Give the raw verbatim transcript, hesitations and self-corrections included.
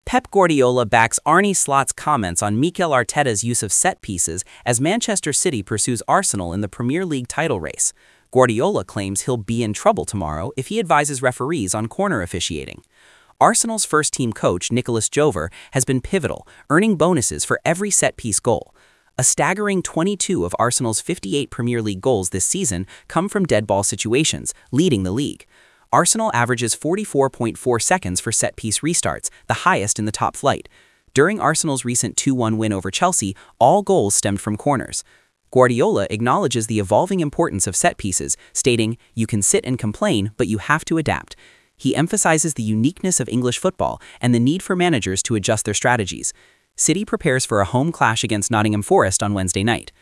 Pep Guardiola backs Arne Slot's comments on Mikel Arteta's use of set pieces as Manchester City pursues Arsenal in the Premier League title race. Guardiola claims he'll be in trouble tomorrow if he advises referees on corner officiating. Arsenal's first-team coach, Nicolas Jover, has been pivotal, earning bonuses for every set-piece goal. A staggering twenty-two of Arsenal's fifty-eight Premier League goals this season come from dead ball situations, leading the league. Arsenal averages forty-four point four seconds for set-piece restarts, the highest in the top flight. During Arsenal's recent two one win over Chelsea, all goals stemmed from corners. Guardiola acknowledges the evolving importance of set pieces, stating, "You can sit and complain, but you have to adapt." He emphasizes the uniqueness of English football and the need for managers to adjust their strategies. City prepares for a home clash against Nottingham Forest on Wednesday night.